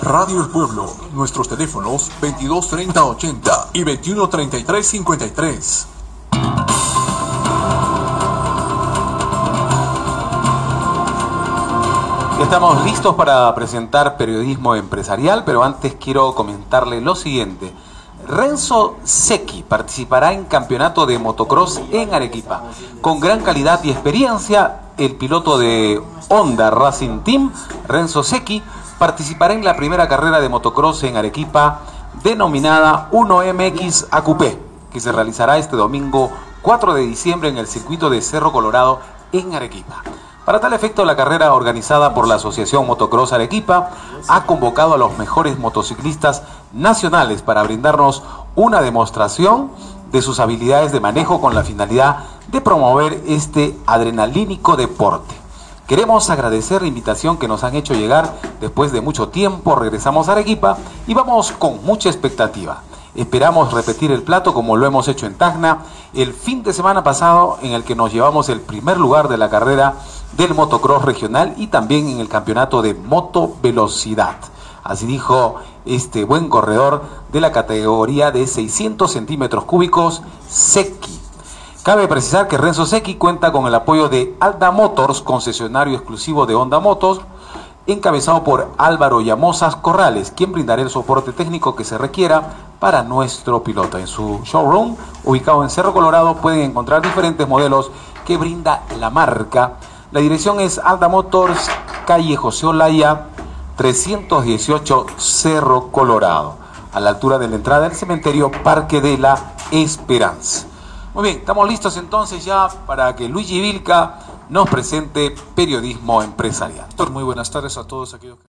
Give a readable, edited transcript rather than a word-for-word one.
Radio El Pueblo. Nuestros teléfonos 223080 y 213353. Estamos listos para presentar periodismo empresarial, pero antes quiero comentarle lo siguiente. Renzo Secchi participará en campeonato de motocross en Arequipa. Con gran calidad y experiencia, el piloto de Honda Racing Team, Renzo Secchi, participará en la primera carrera de motocross en Arequipa, denominada 1MX AQP, que se realizará este domingo 4 de diciembre en el circuito de Cerro Colorado en Arequipa. Para tal efecto, la carrera organizada por la Asociación Motocross Arequipa ha convocado a los mejores motociclistas nacionales para brindarnos una demostración de sus habilidades de manejo con la finalidad de promover este adrenalínico deporte. Queremos agradecer la invitación que nos han hecho llegar después de mucho tiempo. Regresamos a Arequipa y vamos con mucha expectativa. Esperamos repetir el plato como lo hemos hecho en Tacna el fin de semana pasado, en el que nos llevamos el primer lugar de la carrera del motocross regional y también en el campeonato de motovelocidad. Así dijo este buen corredor de la categoría de 600 centímetros cúbicos, Secchi. Cabe precisar que Renzo Secchi cuenta con el apoyo de Alda Motors, concesionario exclusivo de Honda Motos, encabezado por Álvaro Llamosas Corrales, quien brindará el soporte técnico que se requiera para nuestro piloto. En su showroom, ubicado en Cerro Colorado, pueden encontrar diferentes modelos que brinda la marca. La dirección es Alda Motors, calle José Olaya, 318, Cerro Colorado, a la altura de la entrada del cementerio Parque de la Esperanza. Muy bien, estamos listos entonces ya para que Luigi Vilca nos presente periodismo empresarial. Muy buenas tardes a todos aquellos que